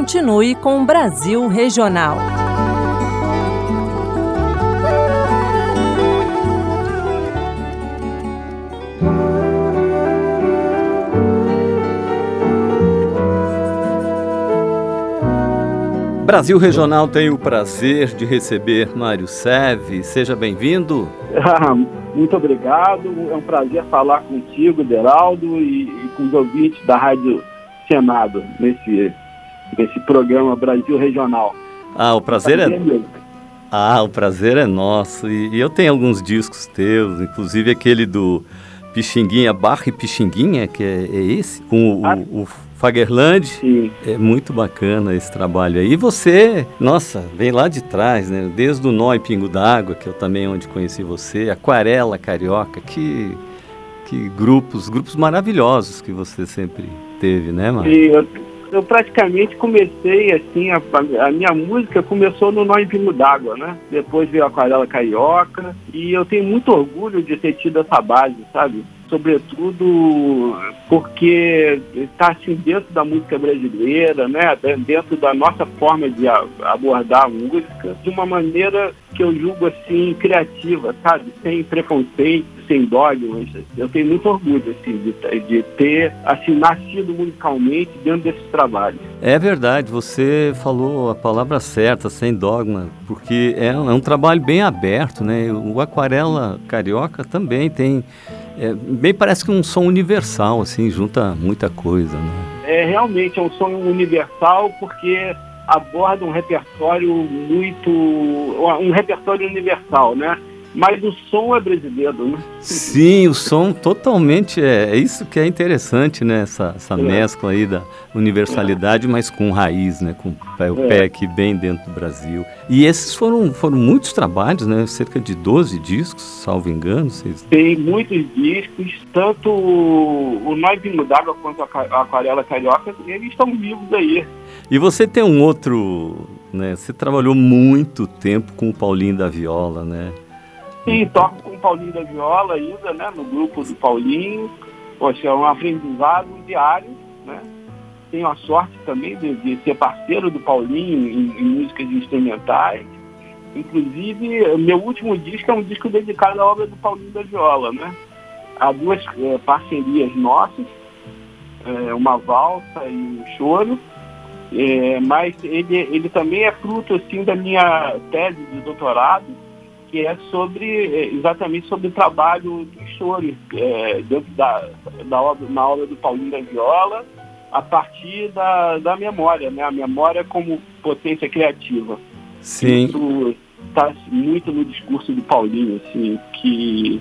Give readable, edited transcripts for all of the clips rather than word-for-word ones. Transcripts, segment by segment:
continue com o Brasil Regional. Brasil Regional tem o prazer de receber Mário Seve. Seja bem-vindo. Muito obrigado. É um prazer falar contigo, Deraldo, e com os ouvintes da Rádio Senado, nesse programa Brasil Regional. O prazer é nosso. E eu tenho alguns discos teus, inclusive aquele do Pixinguinha, Barra e Pixinguinha, que é esse, com o Fagerland. Sim. É muito bacana esse trabalho aí. E você, nossa, vem lá de trás, né? Desde o Nó e Pingo d'Água, que eu também onde conheci você, Aquarela Carioca, que grupos maravilhosos que você sempre teve, né, Mário? Eu praticamente comecei assim, a minha música começou no Nó e Pingo d'Água, né? Depois veio a Aquarela Carioca, e eu tenho muito orgulho de ter tido essa base, sabe? Sobretudo porque está assim dentro da música brasileira, né? Dentro da nossa forma de abordar a música, de uma maneira que eu julgo assim criativa, sabe? Sem preconceito, sem dogmas. Eu tenho muito orgulho assim, de ter assim, nascido musicalmente dentro desses trabalhos. É verdade, você falou a palavra certa, sem dogma, porque é um trabalho bem aberto, né? O Aquarela Carioca também tem... bem parece que um som universal, assim, junta muita coisa, né? Realmente é um som universal porque aborda um repertório universal, né? Mas o som é brasileiro, né? Sim, o som totalmente, é isso que é interessante, né? Essa mescla aí da universalidade, mas com raiz, né? Com o pé aqui bem dentro do Brasil. E esses foram muitos trabalhos, né? Cerca de 12 discos, salvo engano. Tem muitos discos, tanto o Nó e Pingo d'Água quanto a Aquarela Carioca, eles estão vivos aí. E você tem um outro, né? Você trabalhou muito tempo com o Paulinho da Viola, né? Sim, toco com o Paulinho da Viola ainda, né? No grupo do Paulinho. Poxa, é um aprendizado diário, né? Tenho a sorte também de ser parceiro do Paulinho em músicas instrumentais. Inclusive, meu último disco é um disco dedicado à obra do Paulinho da Viola, né? Há duas parcerias nossas, uma valsa e um choro. Mas ele também é fruto assim, da minha tese de doutorado, que é exatamente sobre o trabalho do choro dentro na obra do Paulinho da Viola, a partir da memória, né? A memória como potência criativa. Sim. Isso está muito no discurso do Paulinho, assim, que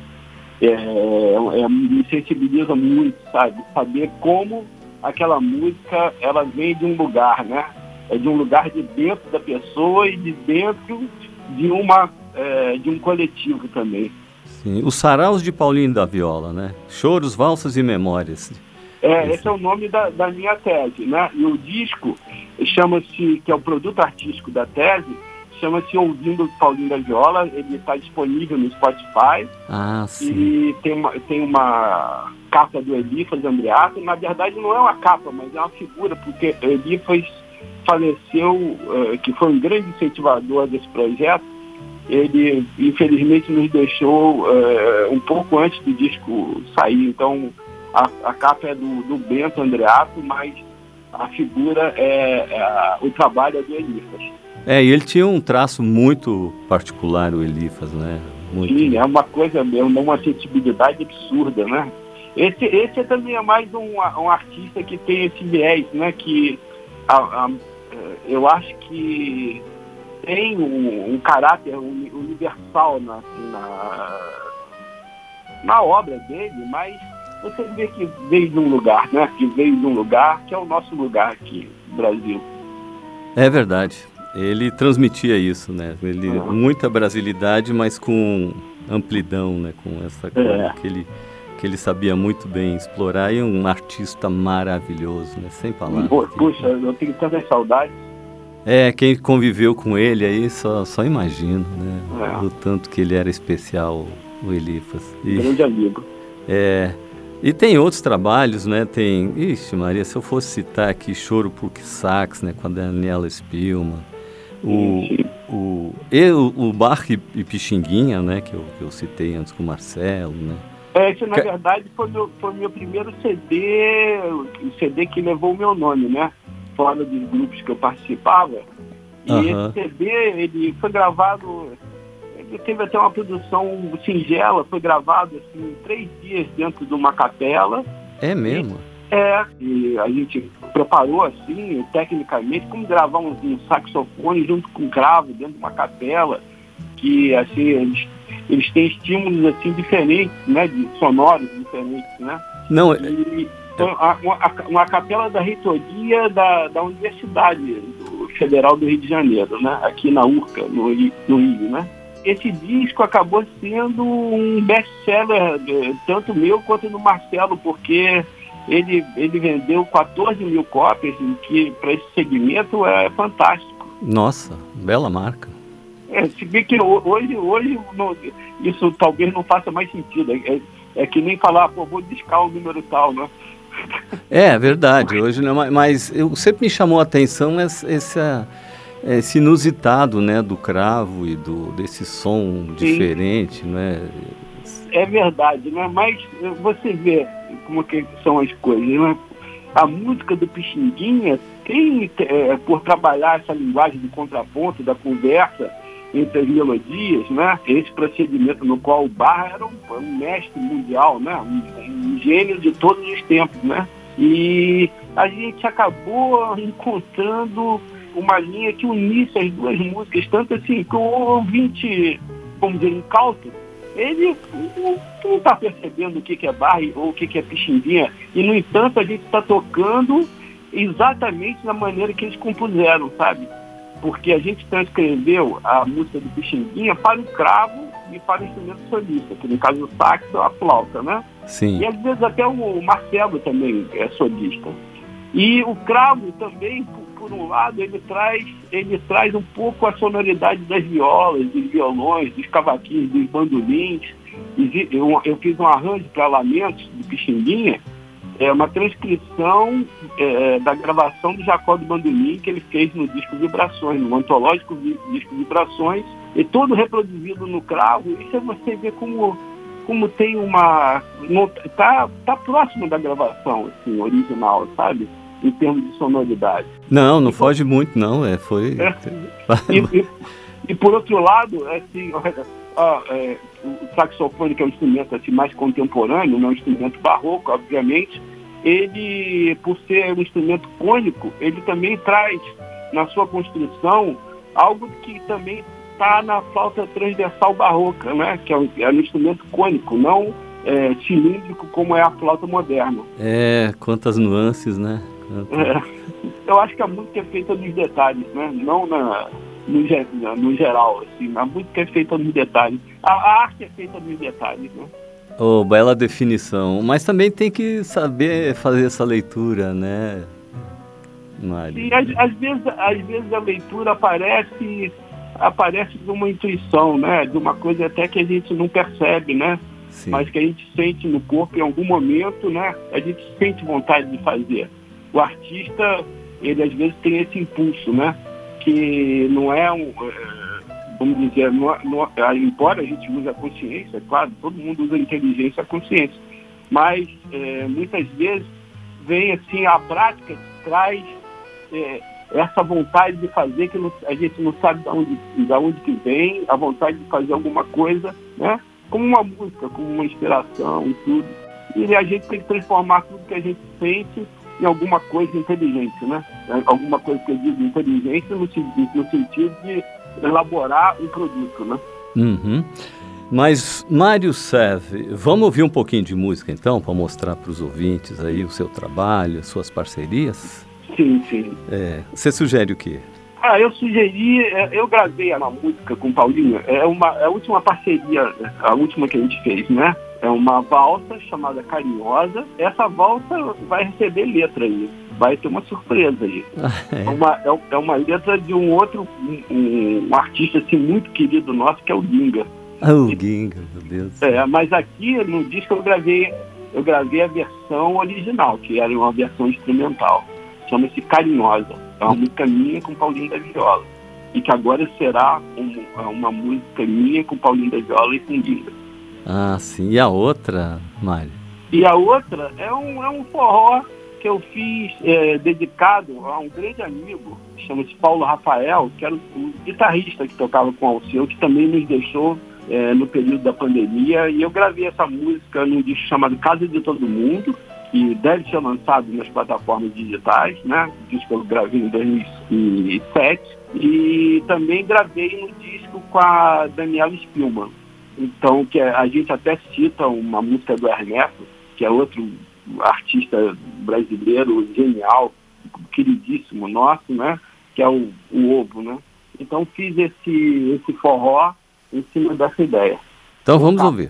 me sensibiliza muito, sabe? Saber como aquela música, ela vem de um lugar, né? É de um lugar de dentro da pessoa e de dentro de um coletivo também. Sim, os saraus de Paulinho da Viola, né? Choros, valsas e memórias. Esse é o nome da minha tese, né? E o disco chama-se, que é o produto artístico da tese, chama-se Ouvindo Paulinho da Viola. Ele está disponível no Spotify. Sim. E tem uma capa do Elifas Andreato. Na verdade não é uma capa, mas é uma figura, porque Elifas faleceu, que foi um grande incentivador desse projeto. Ele, infelizmente, nos deixou um pouco antes do disco sair. Então, a capa é do Bento Andreato, mas a figura o trabalho é do Elifas. E ele tinha um traço muito particular, o Elifas, né? Muito... Sim, é uma coisa mesmo, uma sensibilidade absurda, né? Esse também é mais um artista que tem esse viés, né? Que eu acho que tem um caráter universal na obra dele, mas você vê que veio de um lugar, né? Que veio de um lugar que é o nosso lugar aqui no Brasil. É verdade. Ele transmitia isso, né? Muita brasilidade, mas com amplidão, né? Com essa coisa que ele sabia muito bem explorar, e um artista maravilhoso, né? Sem palavras. Puxa, eu tenho tantas saudades. Quem conviveu com ele aí só imagina, né? O tanto que ele era especial, o Elifas. Grande amigo. E tem outros trabalhos, né? Tem, ixi Maria, se eu fosse citar aqui Choro por Sax, né? Com a Daniela Spielmann, o Bach e Pixinguinha, né? Que eu citei antes com o Marcelo, né? Esse, na verdade, foi meu primeiro CD, o CD que levou o meu nome, né? Fora dos grupos que eu participava. E esse CD, ele foi gravado, ele teve até uma produção singela, foi gravado assim, em 3 dias dentro de uma capela. É mesmo? E a gente preparou assim, tecnicamente, como gravar um saxofone junto com cravo dentro de uma capela, que assim, eles têm estímulos assim diferentes, né, de sonoros diferentes, né? Não, uma capela da reitoria da Universidade Federal do Rio de Janeiro, né? Aqui na URCA, no Rio, né? Esse disco acabou sendo um best-seller, tanto meu quanto do Marcelo, porque ele vendeu 14 mil cópias, que para esse segmento é fantástico. Nossa, bela marca. Se vê que hoje isso talvez não faça mais sentido. É que nem falar, vou discar o número tal, né? É verdade, hoje não, mas sempre me chamou a atenção esse inusitado, né, do cravo e desse som diferente, né? É verdade, né? Mas você vê como que são as coisas, né? A música do Pixinguinha tem, por trabalhar essa linguagem do contraponto, da conversa entre as melodias, né? Esse procedimento no qual o Bach era um mestre mundial, né? Um gênio de todos os tempos, né? E a gente acabou encontrando uma linha que unisse as duas músicas, tanto assim que o ouvinte, vamos dizer, incauto, ele não está percebendo o que é Bach ou o que é Pixinguinha, e no entanto a gente está tocando exatamente da maneira que eles compuseram, sabe? Porque a gente transcreveu a música do Pixinguinha para o cravo e para o instrumento solista, que no caso o sax ou a flauta, né? Sim. E às vezes até o Marcelo também é solista. E o cravo também, por um lado, ele traz um pouco a sonoridade das violas, dos violões, dos cavaquinhos, dos bandolins. Eu fiz um arranjo para Lamentos do Pixinguinha, uma transcrição da gravação do Jacó do Bandolim que ele fez no disco Vibrações, no antológico disco Vibrações, e todo reproduzido no cravo. Isso você vê como tem uma... Tá próximo da gravação assim, original, sabe? Em termos de sonoridade. Não foge muito, não. E por outro lado, assim, o saxofone, que é um instrumento assim, mais contemporâneo, não é um instrumento barroco, obviamente, ele, por ser um instrumento cônico, ele também traz na sua construção algo que também está na flauta transversal barroca, né? Que é um instrumento cônico, não cilíndrico como é a flauta moderna. Quantas nuances, né? Eu acho que a música é feita nos detalhes, né? Não no geral, assim. A música é feita nos detalhes. A arte é feita nos detalhes, né? Bela definição. Mas também tem que saber fazer essa leitura, né, Mário? Sim, às vezes a leitura aparece de uma intuição, né? De uma coisa até que a gente não percebe, né? Sim. Mas que a gente sente no corpo em algum momento, né? A gente sente vontade de fazer. O artista, ele às vezes tem esse impulso, né? Que não é vamos dizer, embora a gente use a consciência, claro, todo mundo usa a inteligência e a consciência, mas muitas vezes vem assim, a prática traz essa vontade de fazer que a gente não sabe de onde que vem, a vontade de fazer alguma coisa, né? Como uma música, como uma inspiração e tudo. E a gente tem que transformar tudo que a gente sente em alguma coisa inteligente, né? Alguma coisa que eu digo inteligente no sentido de elaborar um produto, né? Uhum. Mas, Mário Serve, vamos ouvir um pouquinho de música então, para mostrar para os ouvintes aí o seu trabalho, as suas parcerias? Sim. Você sugere o quê? Eu sugeri, eu gravei uma música com o Paulinho, é a última parceria, a última que a gente fez, né? É uma valsa chamada Carinhosa. Essa valsa vai receber letra aí, vai ter uma surpresa aí. É uma letra de um outro, um artista assim, muito querido nosso, que é o Ginga. O Ginga, meu Deus. Mas aqui no disco eu gravei eu gravei a versão original, que era uma versão instrumental. Chama-se Carinhosa. É uma música minha com Paulinho da Viola. E que agora será uma música minha com Paulinho da Viola e com Linda. Ah, sim. E a outra, Mário? E a outra é um forró que eu fiz dedicado a um grande amigo, que chama-se Paulo Rafael, que era o guitarrista que tocava com o Alceu, que também nos deixou no período da pandemia. E eu gravei essa música num disco chamado Casa de Todo Mundo, que deve ser lançado nas plataformas digitais, né? O disco eu gravei em 2007. E também gravei no disco com a Daniela Spillman. Então, que a gente até cita uma música do Ernesto, que é outro artista brasileiro genial, queridíssimo nosso, né? Que é o Ovo, né? Então, fiz esse forró em cima dessa ideia. Então, vamos ouvir.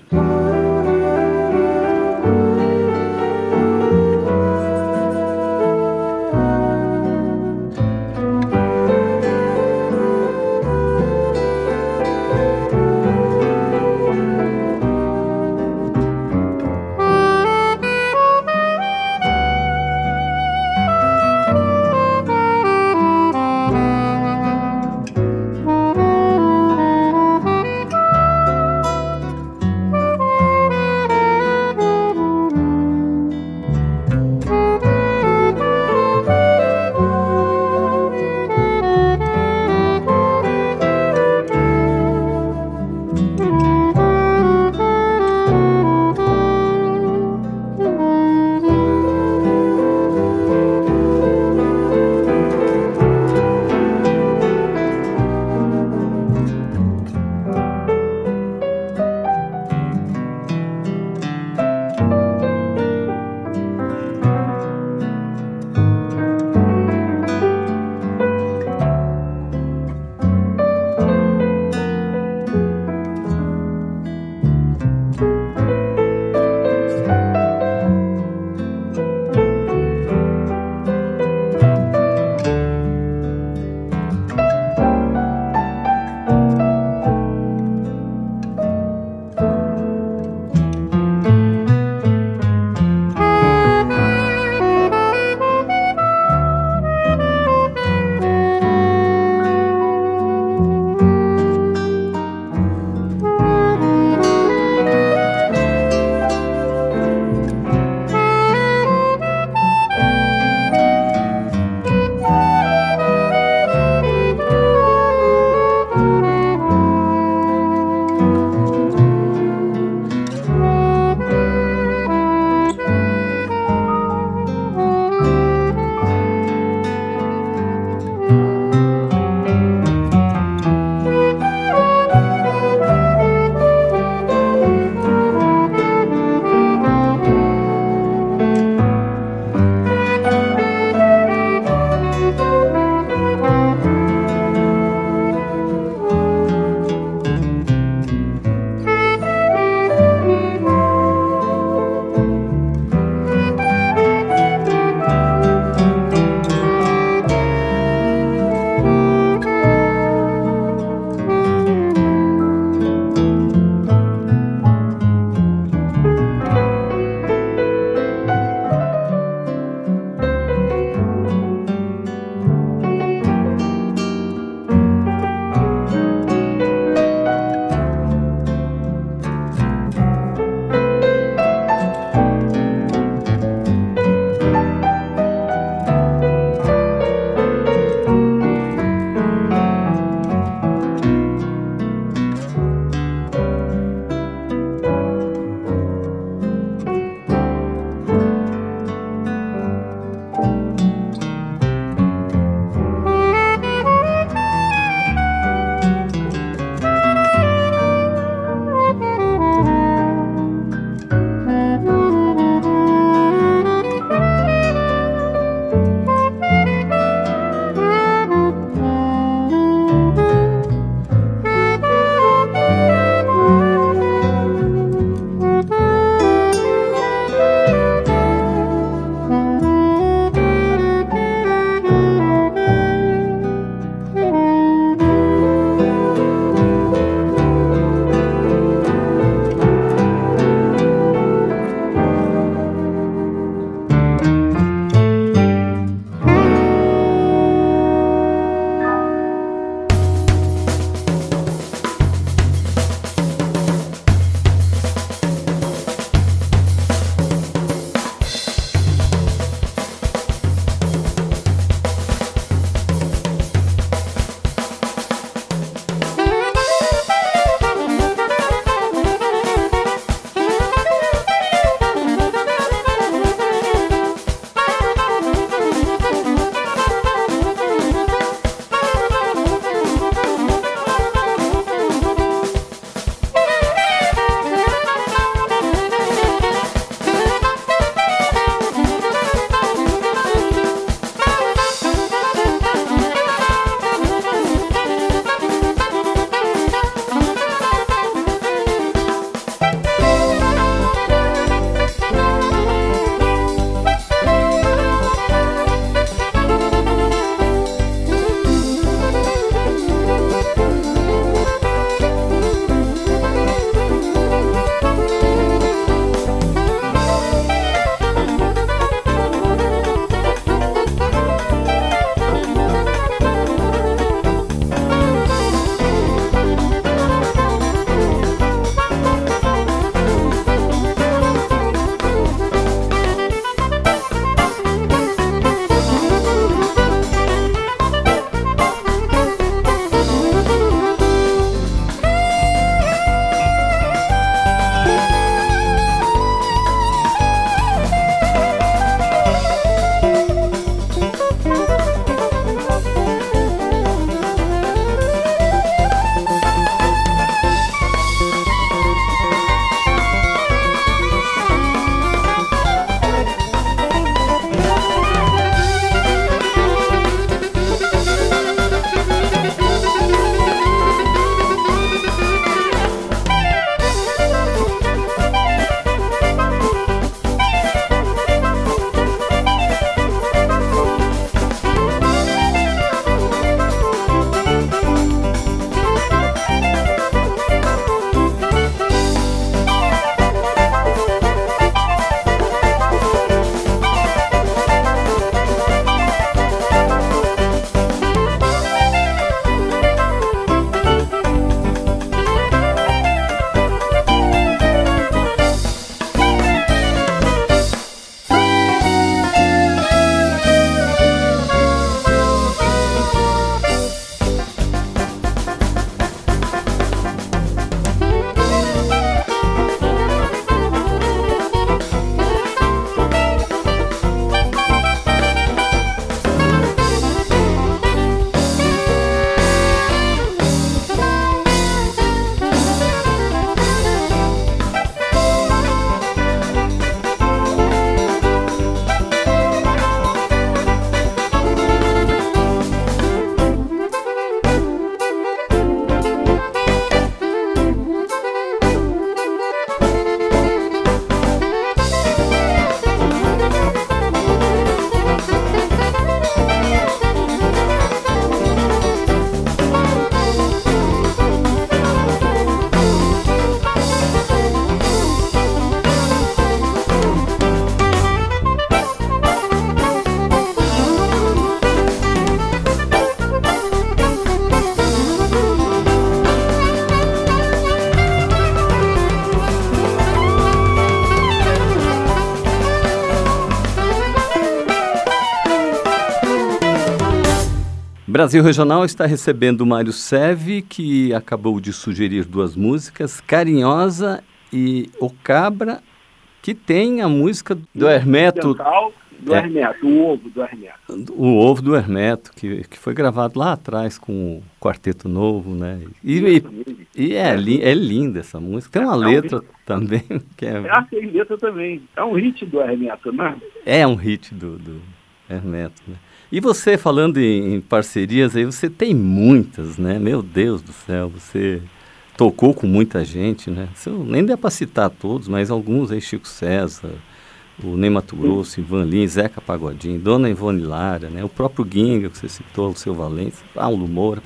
Brasil Regional está recebendo o Mário Seve, que acabou de sugerir 2 músicas, Carinhosa e O Cabra, que tem a música do Hermeto. Do Hermeto, o Ovo do Hermeto. O Ovo do Hermeto, que foi gravado lá atrás com o Quarteto Novo, né? E é linda essa música. Tem uma letra também. Que tem letra também. É um hit do Hermeto, né? É um hit do Hermeto, né? E você, falando em parcerias, aí você tem muitas, né? Meu Deus do céu, você tocou com muita gente, né? Nem dá para citar todos, mas alguns aí, Chico César, o Ney Matogrosso, Ivan Lins, Zeca Pagodinho, Dona Ivone Lara, né? O próprio Ginga, que você citou, o Seu Valença, Paulo Moura,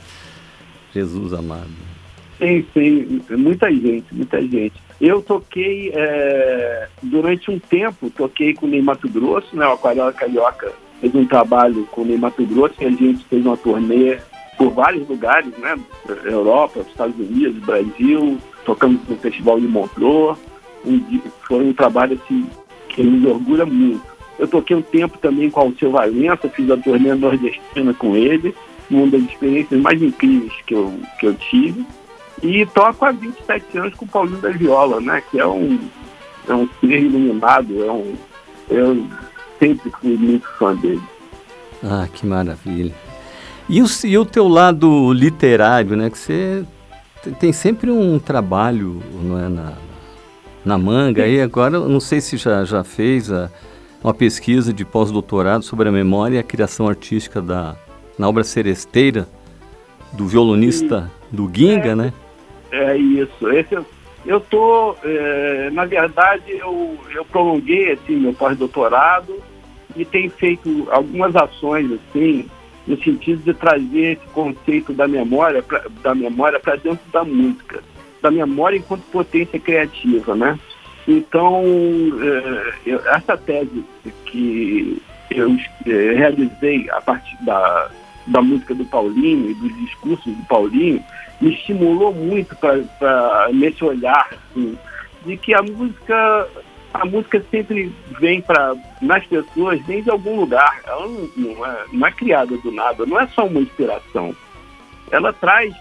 Jesus amado. Tem muita gente. Eu toquei, durante um tempo, toquei com o Ney Matogrosso, né? O Aquarela Carioca fez um trabalho com o Ney Matogrosso, e a gente fez uma turnê por vários lugares, né? Europa, Estados Unidos, Brasil, tocamos no Festival de Montreux. Foi um trabalho assim, que nos orgulha muito. Eu toquei um tempo também com o Seu Valença, fiz a turnê nordestina com ele, uma das experiências mais incríveis que eu tive. E toco há 27 anos com o Paulinho da Viola, né? Que é um ser iluminado, eu sempre fui muito fã dele. Ah, que maravilha. E o teu lado literário, né? Que você tem sempre um trabalho, não é, na manga. Aí agora, não sei se já fez uma pesquisa de pós-doutorado sobre a memória e a criação artística na obra Seresteira, do violonista do Ginga, né? É isso. Eu tô, na verdade, eu prolonguei assim, meu pós-doutorado e tenho feito algumas ações assim, no sentido de trazer esse conceito da memória para dentro da música, da memória enquanto potência criativa, né? Então, essa tese que eu realizei a partir da música do Paulinho e dos discursos do Paulinho me estimulou muito para nesse olhar assim, de que a música sempre vem nas pessoas, vem de algum lugar. Ela não é criada do nada, não é só uma inspiração. Ela traz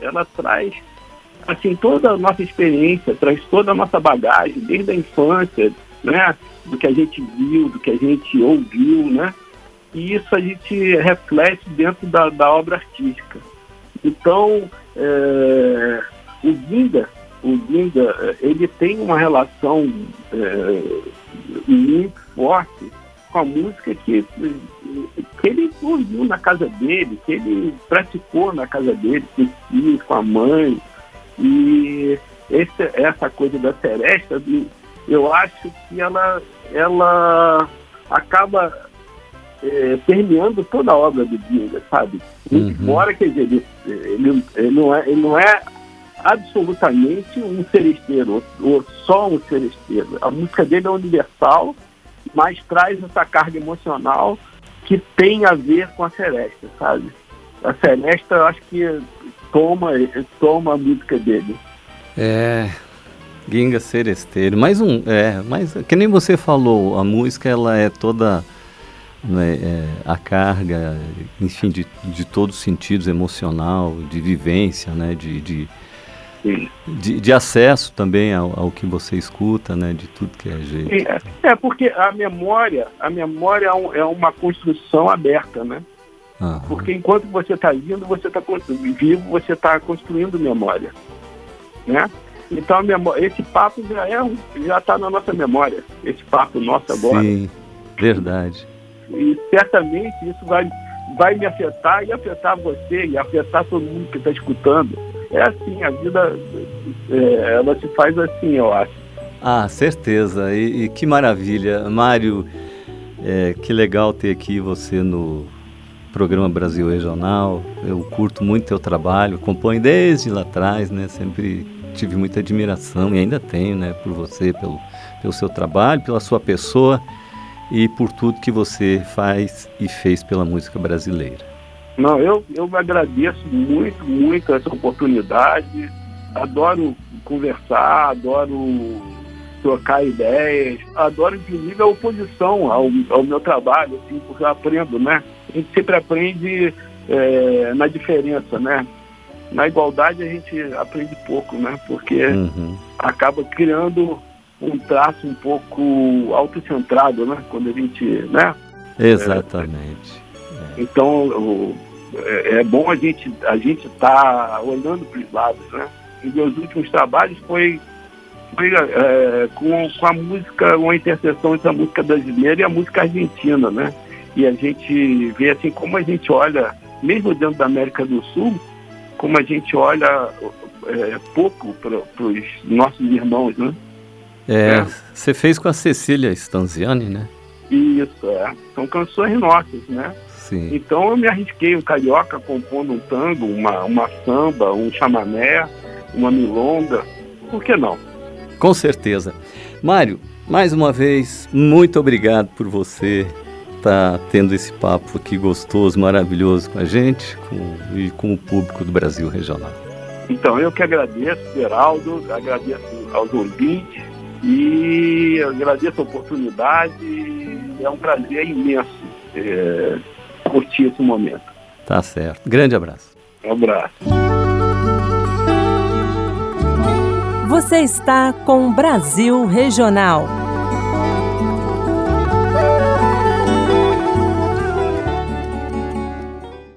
assim, toda a nossa experiência, traz toda a nossa bagagem, desde a infância, né? Do que a gente viu, do que a gente ouviu, né? E isso a gente reflete dentro da obra artística. Então, o Ginga, ele tem uma relação muito forte com a música que ele ouviu na casa dele, que ele praticou na casa dele, com os filhos, com a mãe. E essa coisa da seresta, eu acho que ela acaba permeando toda a obra do Ginga, sabe? Embora, quer dizer, ele não é absolutamente um seresteiro, ou só um seresteiro. A música dele é universal, mas traz essa carga emocional que tem a ver com a seresta, sabe? A seresta, eu acho que toma a música dele. Ginga seresteiro. Mas que nem você falou, a música ela é toda, né, a carga, enfim, de todos os sentidos, emocional, de vivência, né, de acesso também ao que você escuta, né, de tudo que é jeito. Porque a memória é uma construção aberta, né? Porque enquanto você está vivo, você está construindo memória, né? Então esse papo já está na nossa memória, esse papo nosso agora. Sim, verdade. E certamente isso vai me afetar e afetar você e afetar todo mundo que está escutando. É assim, a vida ela se faz assim, eu acho. Certeza. E que maravilha. Mário, que legal ter aqui você no programa Brasil Regional. Eu curto muito teu trabalho, acompanho desde lá atrás, né? Sempre tive muita admiração e ainda tenho, né? Por você, pelo seu trabalho, pela sua pessoa e por tudo que você faz e fez pela música brasileira. Não, eu agradeço muito, muito essa oportunidade. Adoro conversar, adoro trocar ideias, adoro inclusive a oposição ao meu trabalho, assim, porque eu aprendo, né? A gente sempre aprende na diferença, né? Na igualdade a gente aprende pouco, né? Porque acaba criando um traço um pouco autocentrado, né? Quando a gente, né? Exatamente. Então, é bom a gente tá olhando para os lados, né? E meus últimos trabalhos foi com a música, uma interseção entre a música brasileira e a música argentina, né? E a gente vê assim como a gente olha, mesmo dentro da América do Sul, como a gente olha pouco para os nossos irmãos, né? Você fez com a Cecília Stanziani, né? Isso, são canções nossas, né? Sim. Então eu me arrisquei, um carioca compondo um tango, uma samba, um chamané, uma milonga, por que não? Com certeza. Mário, mais uma vez, muito obrigado por você estar tendo esse papo aqui gostoso, maravilhoso com a gente e com o público do Brasil Regional. Então, eu que agradeço, Geraldo, agradeço aos ouvintes e agradeço a oportunidade. É um prazer imenso curtir esse momento. Tá certo. Grande abraço. Um abraço. Você está com Brasil Regional.